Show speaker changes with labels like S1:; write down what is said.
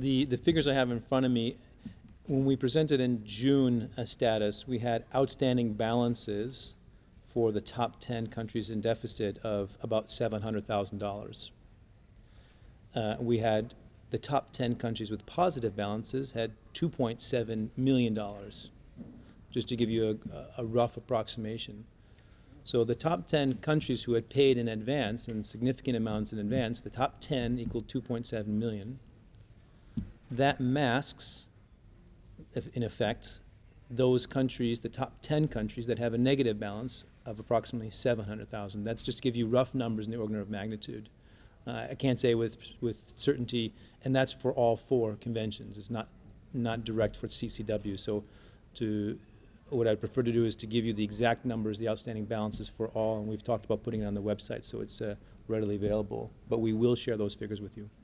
S1: The figures I have in front of me, when we presented in June a status, we had outstanding balances for the top 10 countries in deficit of about $700,000. We had the top 10 countries with positive balances had $2.7 million, just to give you a rough approximation. So the top 10 countries who had paid in advance, and significant amounts in advance, the top 10 equaled 2.7 million. That masks, in effect, those countries, the top 10 countries that have a negative balance of approximately 700,000. That's just to give you rough numbers in the order of magnitude. I can't say with certainty, and that's for all four conventions. It's not direct for CCW. So what I'd prefer to do is to give you the exact numbers, the outstanding balances for all, and we've talked about putting it on the website so it's readily available. But we will share those figures with you.